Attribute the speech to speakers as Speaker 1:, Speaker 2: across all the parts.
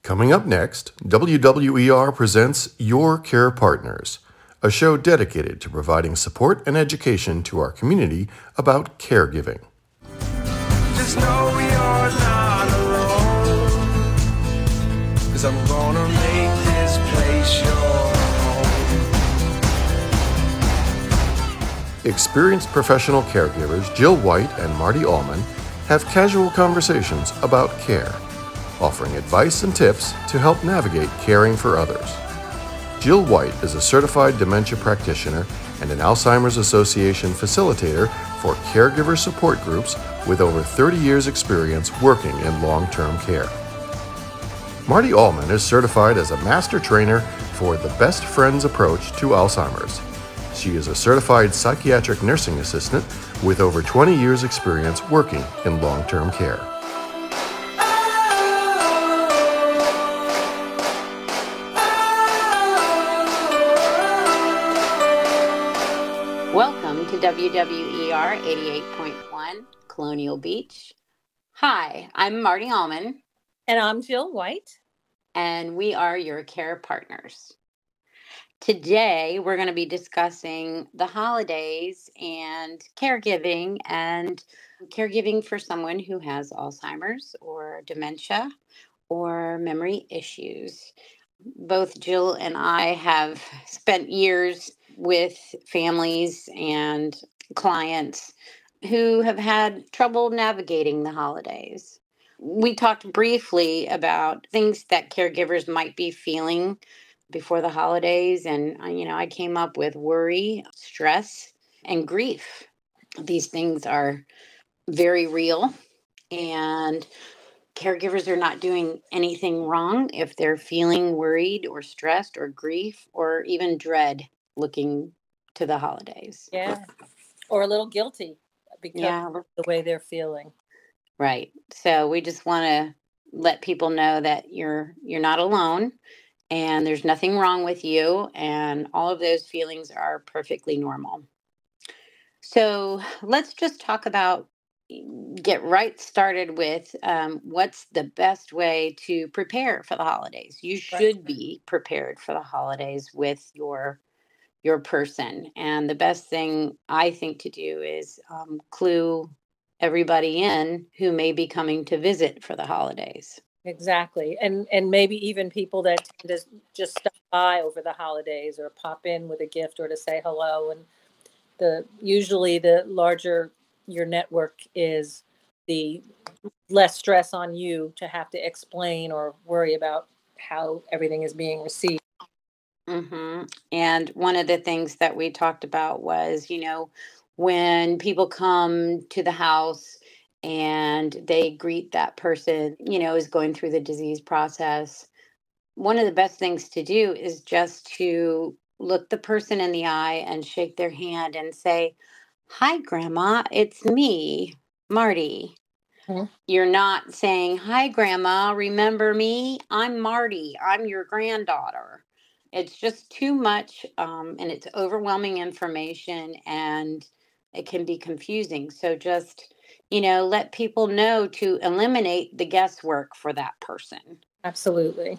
Speaker 1: Coming up next, WWER presents Your Care Partners, a show dedicated to providing support and education to our community about caregiving.
Speaker 2: Just know you're not alone, 'cause I'm gonna make this place your home.
Speaker 1: Experienced professional caregivers Jill White and Marty Allman have casual conversations about care, offering advice and tips to help navigate caring for others. Jill White is a certified dementia practitioner and an Alzheimer's Association facilitator for caregiver support groups with over 30 years' experience working in long-term care. Marty Allman is certified as a master trainer for the Best Friends approach to Alzheimer's. She is a certified psychiatric nursing assistant with over 20 years' experience working in long-term care.
Speaker 3: Welcome to WWER 88.1 Colonial Beach. Hi, I'm Marty Allman.
Speaker 4: And I'm Jill White.
Speaker 3: And we are your care partners. Today, we're going to be discussing the holidays and caregiving for someone who has Alzheimer's or dementia or memory issues. Both Jill and I have spent years with families and clients who have had trouble navigating the holidays. We talked briefly about things that caregivers might be feeling before the holidays. And, I came up with worry, stress, and grief. These things are very real. And caregivers are not doing anything wrong if they're feeling worried or stressed or grief or even dread looking to the holidays.
Speaker 4: Yeah. Or a little guilty because of the way they're feeling.
Speaker 3: Right. So we just want to let people know that you're not alone and there's nothing wrong with you, and all of those feelings are perfectly normal. So let's just talk about get right started with what's the best way to prepare for the holidays. You should be prepared for the holidays with your person. And the best thing I think to do is clue everybody in who may be coming to visit for the holidays.
Speaker 4: Exactly. And maybe even people that tend to just stop by over the holidays or pop in with a gift or to say hello. And usually the larger your network is, the less stress on you to have to explain or worry about how everything is being received.
Speaker 3: Mm-hmm. And one of the things that we talked about was, when people come to the house and they greet that person, is going through the disease process, one of the best things to do is just to look the person in the eye and shake their hand and say, "Hi, Grandma, it's me, Marty." Mm-hmm. You're not saying, "Hi, Grandma, remember me? I'm Marty. I'm your granddaughter." It's just too much, and it's overwhelming information, and it can be confusing. So just, let people know to eliminate the guesswork for that person.
Speaker 4: Absolutely.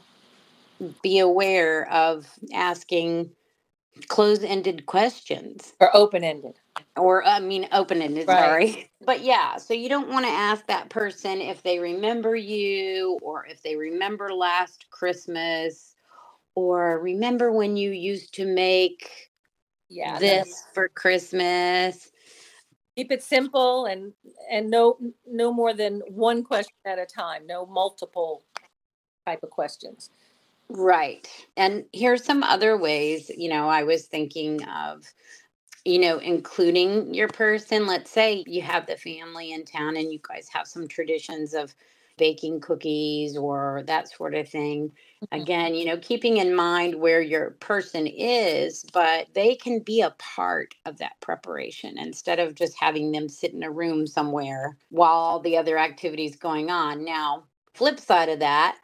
Speaker 3: Be aware of asking closed-ended questions.
Speaker 4: Or open-ended.
Speaker 3: Open-ended, right. Sorry. But yeah, so you don't want to ask that person if they remember you or if they remember last Christmas or remember when you used to make this for Christmas.
Speaker 4: Keep it simple and no more than one question at a time. No multiple type of questions.
Speaker 3: Right. And here's some other ways, I was thinking of, including your person. Let's say you have the family in town and you guys have some traditions of baking cookies or that sort of thing. Mm-hmm. Again, keeping in mind where your person is, but they can be a part of that preparation instead of just having them sit in a room somewhere while all the other activities going on. Now, flip side of that,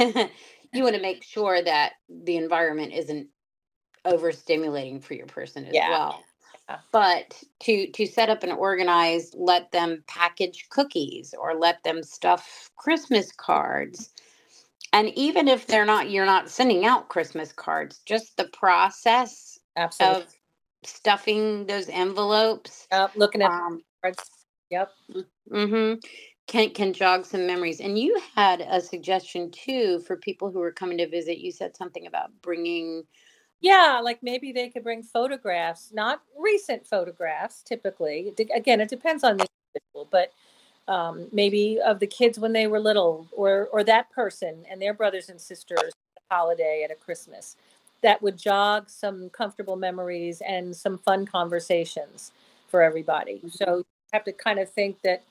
Speaker 3: you want to make sure that the environment isn't overstimulating for your person as well. But to set up and organize, let them package cookies or let them stuff Christmas cards. And even if you're not sending out Christmas cards, just the process
Speaker 4: Absolutely.
Speaker 3: of stuffing those envelopes,
Speaker 4: Yep, looking at
Speaker 3: um,
Speaker 4: the cards. Yep.
Speaker 3: hmm can jog some memories. And you had a suggestion too for people who were coming to visit. You said something about bringing.
Speaker 4: Yeah, like maybe they could bring photographs, not recent photographs typically. Again, it depends on the individual, but maybe of the kids when they were little, or that person and their brothers and sisters at a holiday at a Christmas. That would jog some comfortable memories and some fun conversations for everybody. So you have to kind of think that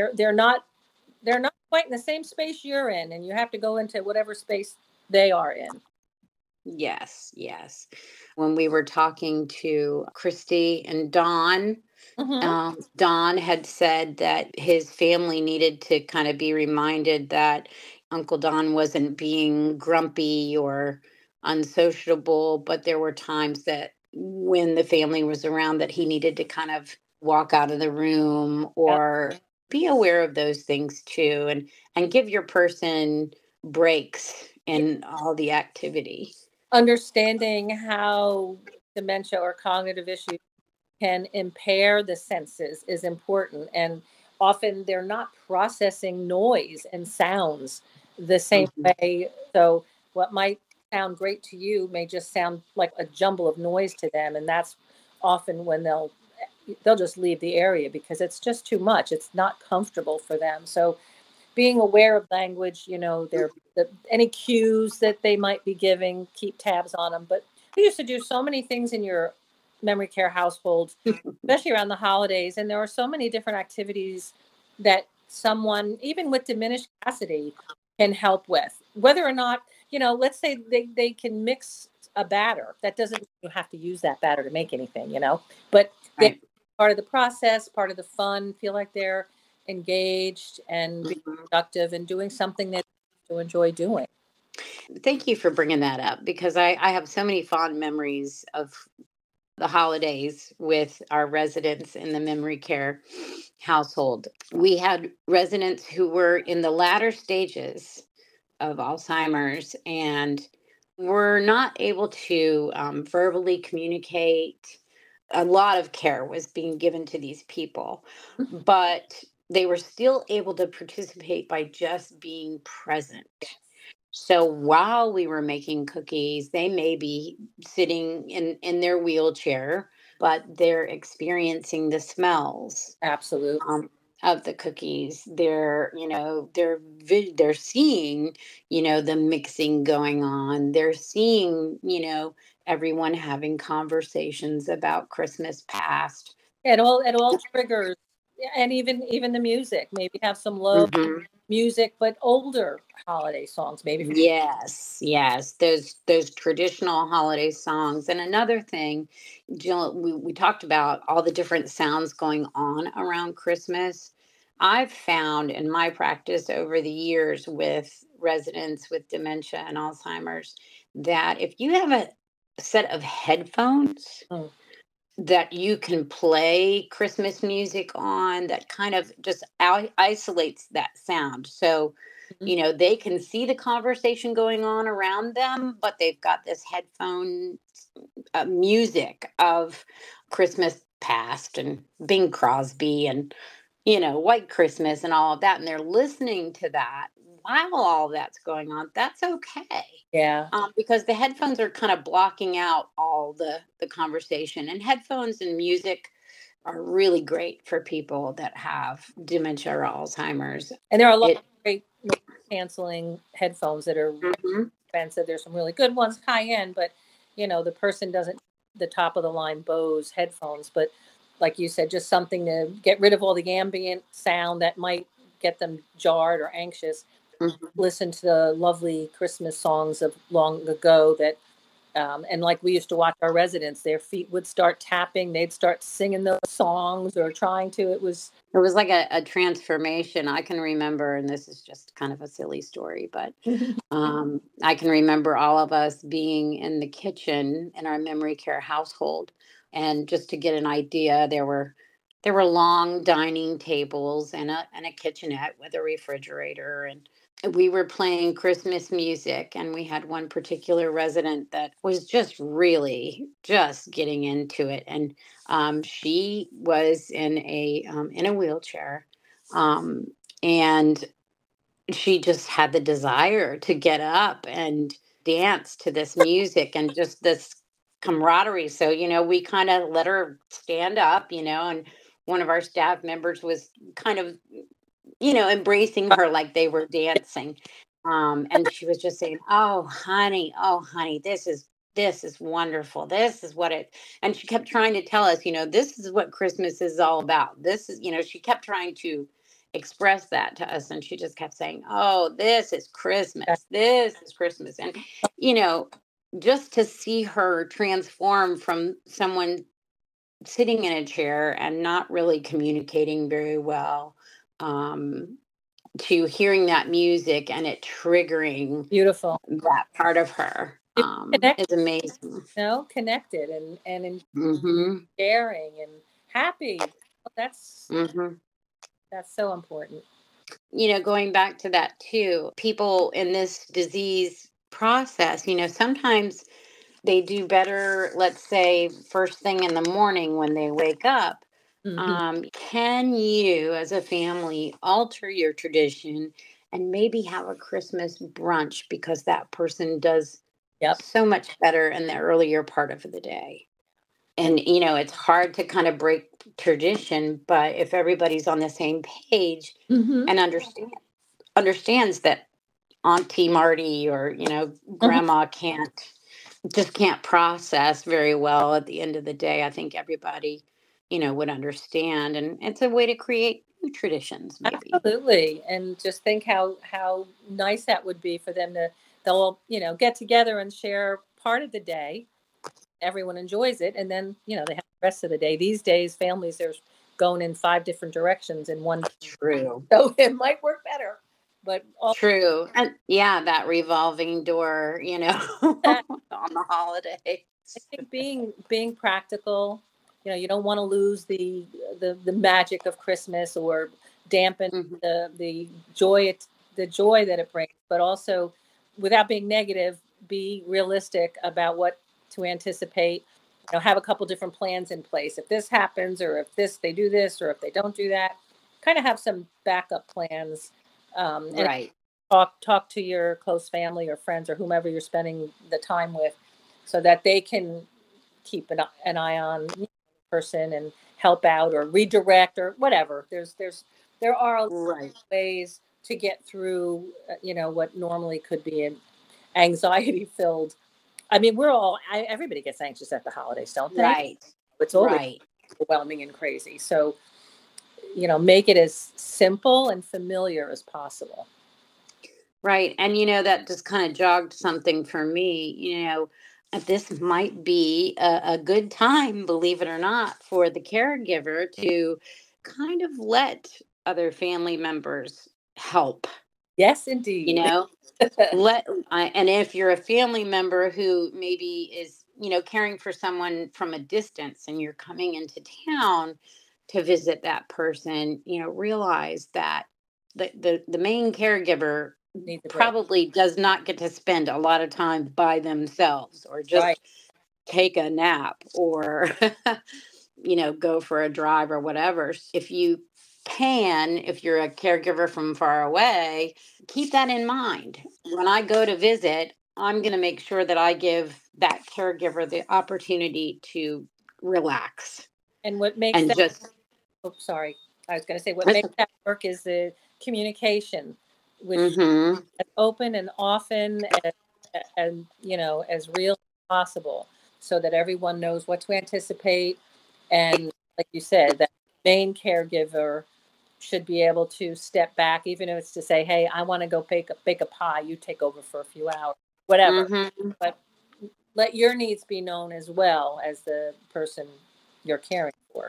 Speaker 4: they're not quite in the same space you're in, and you have to go into whatever space they are in.
Speaker 3: Yes, yes. When we were talking to Christy and Don,
Speaker 4: Mm-hmm.
Speaker 3: Don had said that his family needed to kind of be reminded that Uncle Don wasn't being grumpy or unsociable, but there were times that when the family was around that he needed to kind of walk out of the room
Speaker 4: Yep.
Speaker 3: or be aware of those things too, and give your person breaks in all the activity.
Speaker 4: Understanding how dementia or cognitive issues can impair the senses is important. And often they're not processing noise and sounds the same
Speaker 3: Mhm.
Speaker 4: way. So, what might sound great to you may just sound like a jumble of noise to them. And that's often when they'll just leave the area because it's just too much. It's not comfortable for them. So, being aware of language, any cues that they might be giving, keep tabs on them. But we used to do so many things in your memory care household, especially around the holidays, and there are so many different activities that someone, even with diminished capacity, can help with. Whether or not, let's say they can mix a batter. That doesn't mean you have to use that batter to make anything, but they
Speaker 3: Right.
Speaker 4: part of the process, part of the fun, feel like they're engaged and being
Speaker 3: Mhm.
Speaker 4: productive and doing something that to enjoy doing.
Speaker 3: Thank you for bringing that up because I have so many fond memories of the holidays with our residents in the memory care household. We had residents who were in the latter stages of Alzheimer's and were not able to verbally communicate. A lot of care was being given to these people, but they were still able to participate by just being present. So while we were making cookies, they may be sitting in their wheelchair, but they're experiencing the smells
Speaker 4: Absolutely.
Speaker 3: of the cookies. They're seeing, the mixing going on. They're seeing, everyone having conversations about Christmas past.
Speaker 4: It all triggers, and even the music. Maybe have some low
Speaker 3: Mhm.
Speaker 4: music, but older holiday songs. Maybe from
Speaker 3: Yes, yes, those traditional holiday songs. And another thing, Jill, we talked about all the different sounds going on around Christmas. I've found in my practice over the years with residents with dementia and Alzheimer's that if you have a set of headphones
Speaker 4: Mm,
Speaker 3: that you can play Christmas music on that kind of just isolates that sound. So,
Speaker 4: mhm.
Speaker 3: they can see the conversation going on around them, but they've got this headphone music of Christmas past and Bing Crosby and, White Christmas and all of that. And they're listening to that while all that's going on. That's okay,
Speaker 4: Yeah.
Speaker 3: because the headphones are kind of blocking out all the conversation. And headphones and music are really great for people that have dementia or Alzheimer's.
Speaker 4: And there are a lot
Speaker 3: It.
Speaker 4: of great noise canceling headphones that are
Speaker 3: Mhm.
Speaker 4: expensive. There's some really good ones, high end, but the person doesn't the top of the line Bose headphones. But like you said, just something to get rid of all the ambient sound that might get them jarred or anxious.
Speaker 3: Mhm.
Speaker 4: Listen to the lovely Christmas songs of long ago and like we used to watch our residents, their feet would start tapping, they'd start singing those songs or trying to. It was
Speaker 3: It was like a transformation. I can remember, and this is just kind of a silly story, but I can remember all of us being in the kitchen in our memory care household, and just to get an idea, there were long dining tables and a kitchenette with a refrigerator, and we were playing Christmas music, and we had one particular resident that was just really just getting into it, and she was in a wheelchair, um, and she just had the desire to get up and dance to this music and just this camaraderie. So, we kind of let her stand up, and one of our staff members was kind of, embracing her like they were dancing. And she was just saying, oh, honey, this is wonderful. This is what it, and she kept trying to tell us, this is what Christmas is all about. This is, she kept trying to express that to us. And she just kept saying, oh, this is Christmas. This is Christmas. And, you know, just to see her transform from someone sitting in a chair and not really communicating very well, um, to hearing that music and it triggering
Speaker 4: Beautiful.
Speaker 3: that part of her, is amazing.
Speaker 4: Connected and
Speaker 3: Hmm.
Speaker 4: sharing and happy. That's
Speaker 3: Hmm.
Speaker 4: that's so important.
Speaker 3: Going back to that too, people in this disease process, sometimes they do better, let's say, first thing in the morning when they wake up.
Speaker 4: Hmm.
Speaker 3: Can you, as a family, alter your tradition and maybe have a Christmas brunch because that person does
Speaker 4: Yep.
Speaker 3: so much better in the earlier part of the day? And, it's hard to kind of break tradition, but if everybody's on the same page
Speaker 4: Hmm.
Speaker 3: and understands that Auntie Marty or, grandma can't process very well at the end of the day, I think everybody, would understand. And it's a way to create new traditions, maybe.
Speaker 4: Absolutely. And just think how nice that would be for them to they'll, get together and share part of the day. Everyone enjoys it. And then, they have the rest of the day. These days, families are going in 5 different directions in one.
Speaker 3: True.
Speaker 4: So it might work better. But all
Speaker 3: True. And yeah, that revolving door,
Speaker 4: that,
Speaker 3: on the holidays.
Speaker 4: I think being practical, you don't want to lose the magic of Christmas or dampen
Speaker 3: Mhm.
Speaker 4: the joy that it brings, but also without being negative, be realistic about what to anticipate. Have a couple different plans in place. If this happens, or if they do this, or if they don't do that, kind of have some backup plans. And
Speaker 3: Right.
Speaker 4: talk to your close family or friends or whomever you're spending the time with, so that they can keep an eye on the person and help out or redirect or whatever. There are a lot of
Speaker 3: Right.
Speaker 4: ways to get through, what normally could be an anxiety filled. I mean, everybody gets anxious at the holidays, don't they?
Speaker 3: Right.
Speaker 4: It's always
Speaker 3: Right.
Speaker 4: overwhelming and crazy. So, make it as simple and familiar as possible.
Speaker 3: Right. And that just kind of jogged something for me. This might be a good time, believe it or not, for the caregiver to kind of let other family members help,
Speaker 4: Yes,
Speaker 3: you
Speaker 4: indeed.
Speaker 3: know, and if you're a family member who maybe is, caring for someone from a distance and you're coming into town to visit that person, realize that the main caregiver
Speaker 4: Need the break.
Speaker 3: probably does not get to spend a lot of time by themselves or
Speaker 4: Right.
Speaker 3: just take a nap or go for a drive or whatever. If you if you're a caregiver from far away, keep that in mind. When I go to visit, I'm going to make sure that I give that caregiver the opportunity to relax
Speaker 4: And what makes
Speaker 3: and
Speaker 4: that,
Speaker 3: just
Speaker 4: oh, sorry, I was going to say what makes that work is the communication, which is
Speaker 3: mm-hmm.
Speaker 4: as open and often and as real as possible, so that everyone knows what to anticipate. And like you said, that main caregiver should be able to step back, even if it's to say, hey, I want to go bake a pie, you take over for a few hours, whatever.
Speaker 3: Mm-hmm.
Speaker 4: But let your needs be known as well as the person you're caring for.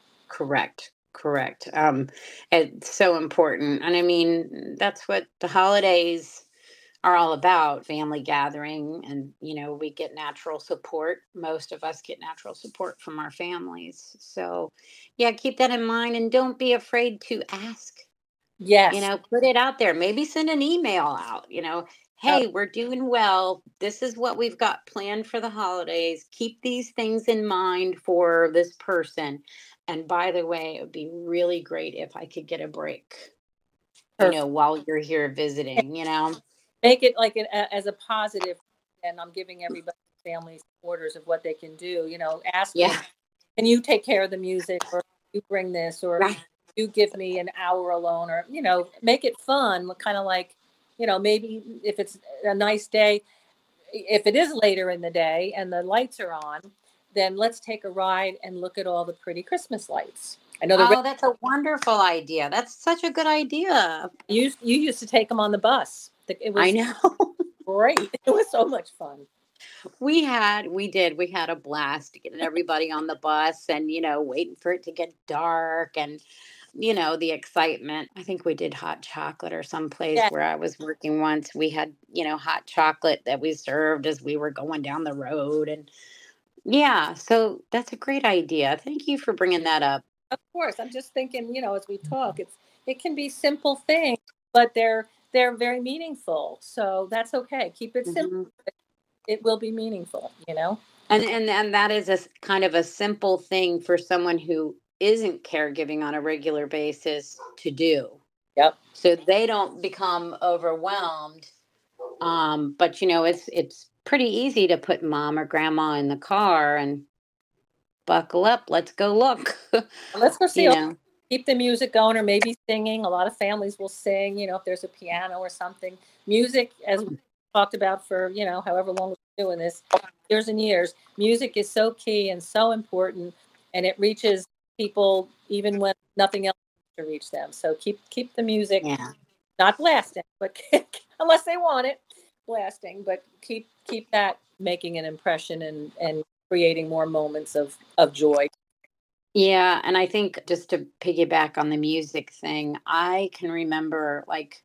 Speaker 3: Correct. It's so important. And I mean, that's what the holidays are all about, family gathering. And, we get natural support. Most of us get natural support from our families. So, yeah, keep that in mind and don't be afraid to ask
Speaker 4: Yes.
Speaker 3: Put it out there. Maybe send an email out,
Speaker 4: Uh,
Speaker 3: hey, we're doing well. This is what we've got planned for the holidays. Keep these things in mind for this person. And by the way, it would be really great if I could get a break,
Speaker 4: Perfect.
Speaker 3: while you're here visiting.
Speaker 4: Make it like as a positive, and I'm giving everybody families orders of what they can do. Ask them,
Speaker 3: Yeah.
Speaker 4: can you take care of the music, or you bring this, or
Speaker 3: Right.
Speaker 4: you give me an hour alone, or make it fun, kind of like maybe if it's a nice day, if it is later in the day and the lights are on, then let's take a ride and look at all the pretty Christmas lights. I know
Speaker 3: Oh, that's a wonderful idea. That's such a good idea.
Speaker 4: you used to take them on the bus. It
Speaker 3: I
Speaker 4: was
Speaker 3: know.
Speaker 4: great. It was so much fun.
Speaker 3: We had a blast getting everybody on the bus and, waiting for it to get dark and, the excitement. I think we did hot chocolate or someplace
Speaker 4: Yeah.
Speaker 3: where I was working once. We had, hot chocolate that we served as we were going down the road. And yeah, so that's a great idea. Thank you for bringing that up.
Speaker 4: Of course, I'm just thinking, as we talk, it can be simple things, but they're very meaningful. So that's okay. Keep it simple.
Speaker 3: Mhm.
Speaker 4: It will be meaningful.
Speaker 3: And that is kind of a simple thing for someone who isn't caregiving on a regular basis to do.
Speaker 4: Yep.
Speaker 3: So they don't become overwhelmed. But it's pretty easy to put mom or grandma in the car and buckle up. Let's go look.
Speaker 4: Let's go see.
Speaker 3: you know.
Speaker 4: Keep the music going, or maybe singing. A lot of families will sing. If there's a piano or something. Music, as we talked about for however long we've been doing this, years and years. Music is so key and so important, and it reaches people even when nothing else to reach them. So keep the music.
Speaker 3: Yeah.
Speaker 4: Not blasting, but unless they want it, blasting. But keep that making an impression and creating more moments of joy.
Speaker 3: Yeah, and I think just to piggyback on the music thing, I can remember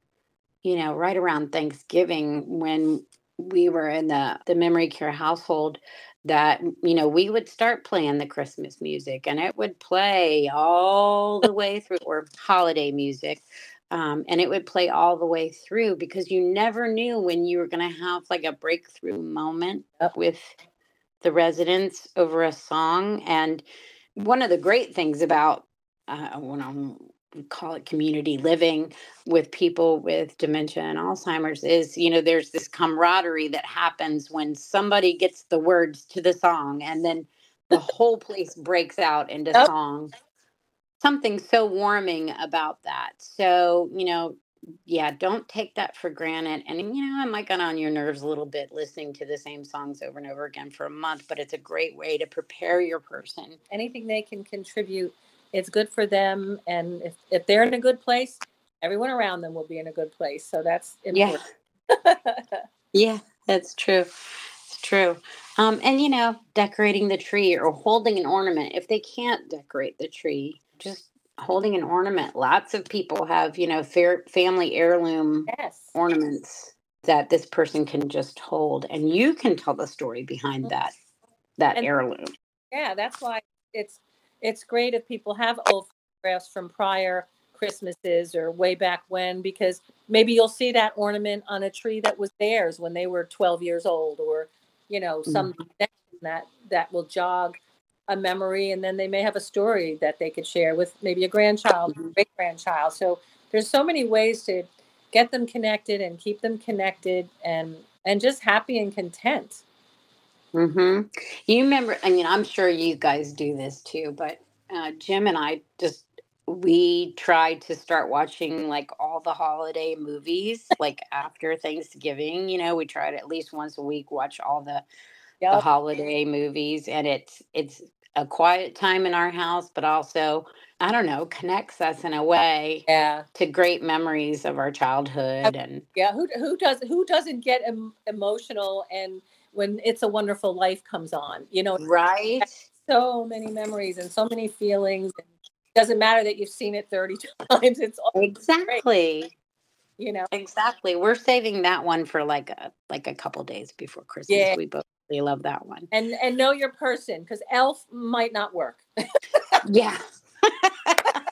Speaker 3: right around Thanksgiving when we were in the memory care household that we would start playing the Christmas music and it would play all the way through, or holiday music. And it would play all the way through because you never knew when you were going to have like a breakthrough moment
Speaker 4: Yep.
Speaker 3: with the residents over a song. And one of the great things about when we call it community living with people with dementia and Alzheimer's is, there's this camaraderie that happens when somebody gets the words to the song and then the whole place breaks out into
Speaker 4: Yep.
Speaker 3: song. Something so warming about that. So, yeah, don't take that for granted. And, it might get on your nerves a little bit listening to the same songs over and over again for a month, but it's a great way to prepare your person.
Speaker 4: Anything they can contribute, it's good for them. And if they're in a good place, everyone around them will be in a good place. So that's important.
Speaker 3: Yeah. Yeah, that's true. It's true. And decorating the tree or holding an ornament. If they can't decorate the tree, just holding an ornament. Lots of people have, family heirloom
Speaker 4: Yes.
Speaker 3: ornaments that this person can just hold, and you can tell the story behind that
Speaker 4: And
Speaker 3: heirloom.
Speaker 4: yeah, that's why it's great if people have old photographs from prior Christmases or way back when, because maybe you'll see that ornament on a tree that was theirs when they were 12 years old, or some
Speaker 3: Mhm.
Speaker 4: connection that will jog a memory, and then they may have a story that they could share with maybe a grandchild,
Speaker 3: Mhm.
Speaker 4: great grandchild. So there's so many ways to get them connected and keep them connected and just happy and content.
Speaker 3: Mhm. You remember, I mean, I'm sure you guys do this too, but Jim and I we tried to start watching like all the holiday movies like after Thanksgiving. We tried at least once a week watch all the
Speaker 4: Yep.
Speaker 3: holiday movies, and it's a quiet time in our house, but also, I don't know, connects us in a way
Speaker 4: Yeah.
Speaker 3: to great memories of our childhood. And
Speaker 4: Yeah, who doesn't get emotional, and when It's a Wonderful Life comes on,
Speaker 3: right.
Speaker 4: so many memories and so many feelings. And it doesn't matter that you've seen it 30 times. It's all great,
Speaker 3: Exactly.
Speaker 4: you know.
Speaker 3: Exactly. We're saving that one for like a couple days before Christmas.
Speaker 4: Yeah,
Speaker 3: We both really love that one.
Speaker 4: and know your person, because Elf might not work.
Speaker 3: Yeah.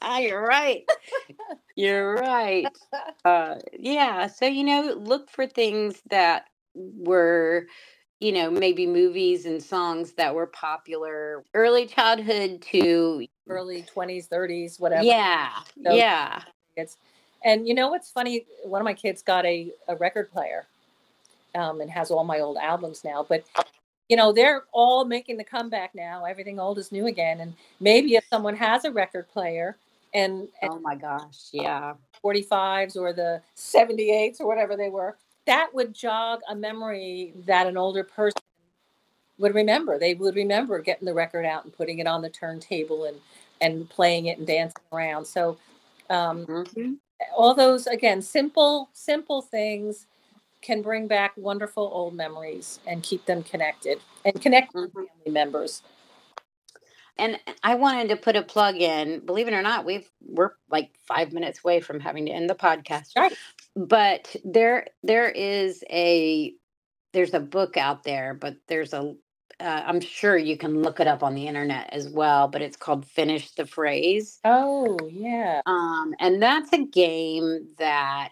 Speaker 3: You're right. You're right. Yeah. So, look for things that were, maybe movies and songs that were popular early childhood to,
Speaker 4: Early 20s, 30s, whatever.
Speaker 3: yeah.
Speaker 4: So
Speaker 3: Yeah.
Speaker 4: and what's funny? One of my kids got a record player, and has all my old albums now. But they're all making the comeback now. Everything old is new again. And maybe if someone has a record player and
Speaker 3: Oh my gosh. Yeah.
Speaker 4: 45s or the 78s or whatever they were, that would jog a memory that an older person would remember. They would remember getting the record out and putting it on the turntable and playing it and dancing around. So
Speaker 3: Mhm.
Speaker 4: all those, again, simple things can bring back wonderful old memories and keep them connected and connect with
Speaker 3: Mhm.
Speaker 4: family members.
Speaker 3: And I wanted to put a plug in. Believe it or not, we're like 5 minutes away from having to end the podcast.
Speaker 4: Right.
Speaker 3: But there's a book out there, but I'm sure you can look it up on the internet as well. But it's called Finish the Phrase.
Speaker 4: Oh, yeah.
Speaker 3: And that's a game that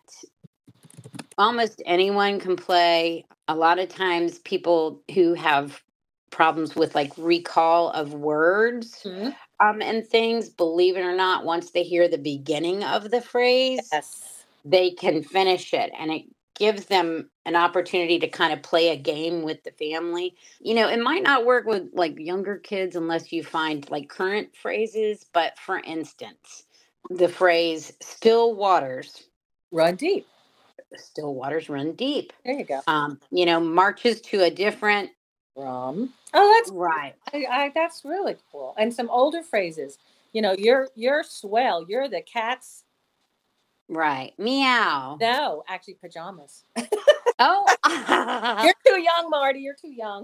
Speaker 3: almost anyone can play. A lot of times people who have problems with like recall of words
Speaker 4: Mhm.
Speaker 3: and things, believe it or not, once they hear the beginning of the phrase,
Speaker 4: Yes.
Speaker 3: they can finish it. And it gives them an opportunity to kind of play a game with the family. It might not work with like younger kids unless you find like current phrases. But for instance, the phrase still waters
Speaker 4: Run deep.
Speaker 3: run deep.
Speaker 4: There you go.
Speaker 3: Marches to a different.
Speaker 4: Oh, that's
Speaker 3: Right.
Speaker 4: that's really cool. And some older phrases. You're swell. You're the cat's.
Speaker 3: Right. Meow.
Speaker 4: No, actually pajamas.
Speaker 3: Oh.
Speaker 4: You're too young, Marty. You're too young.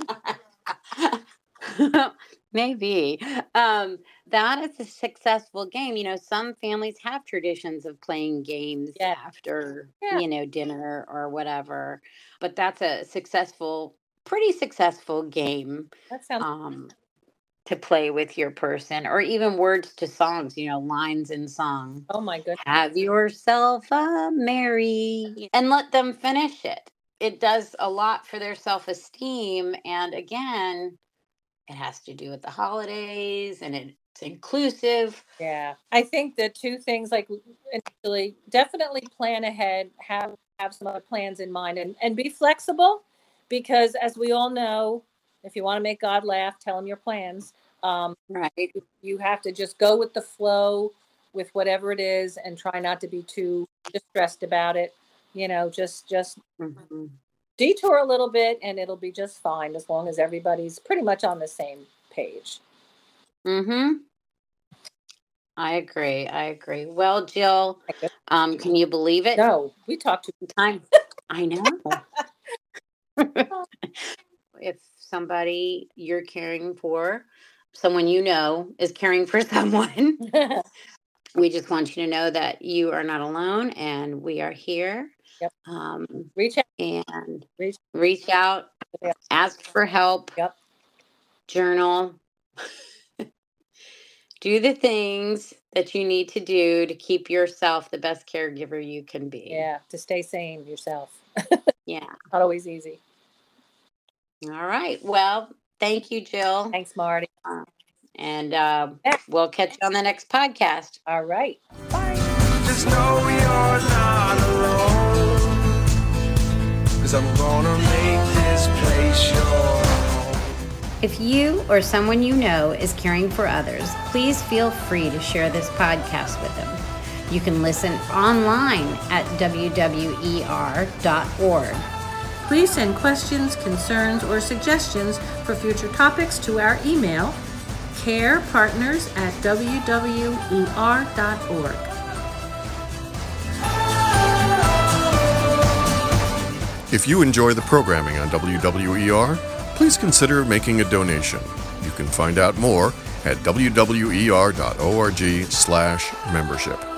Speaker 3: Maybe. That is a successful game. Some families have traditions of playing games
Speaker 4: Yeah.
Speaker 3: after,
Speaker 4: Yeah.
Speaker 3: dinner or whatever. But that's a pretty successful game
Speaker 4: That sounds
Speaker 3: to play with your person, or even words to songs, lines in song.
Speaker 4: oh my goodness.
Speaker 3: Have yourself a merry, and let them finish it. It does a lot for their self-esteem. And again, it has to do with the holidays and it's inclusive.
Speaker 4: Yeah. I think the two things, like, initially, definitely plan ahead, have some other plans in mind, and be flexible, because as we all know, if you want to make God laugh, tell him your plans.
Speaker 3: Right.
Speaker 4: You have to just go with the flow with whatever it is and try not to be too distressed about it. Just
Speaker 3: Mhm.
Speaker 4: detour a little bit and it'll be just fine, as long as everybody's pretty much on the same page.
Speaker 3: Mhm. I agree. Well, Jill, can you believe it?
Speaker 4: No, we talked to
Speaker 3: Time. I know. If somebody you're caring for, someone is caring for someone, we just want you to know that you are not alone and we are here.
Speaker 4: Yep.
Speaker 3: Reach out and reach out,
Speaker 4: Yep.
Speaker 3: ask for help.
Speaker 4: Yep.
Speaker 3: Journal. Do the things that you need to do to keep yourself the best caregiver you can be.
Speaker 4: Yeah, to stay sane yourself.
Speaker 3: Yeah.
Speaker 4: Not always easy.
Speaker 3: All right. Well, thank you, Jill.
Speaker 4: Thanks, Marty.
Speaker 3: And we'll catch you on the next podcast.
Speaker 4: All right. Bye.
Speaker 2: Just know you're not alone, 'cause I'm gonna make this place your home.
Speaker 3: If you or someone you know is caring for others, please feel free to share this podcast with them. You can listen online at wwer.org.
Speaker 4: Please send questions, concerns, or suggestions for future topics to our email, carepartners@wwer.org.
Speaker 1: If you enjoy the programming on WWER, please consider making a donation. You can find out more at wwer.org/membership.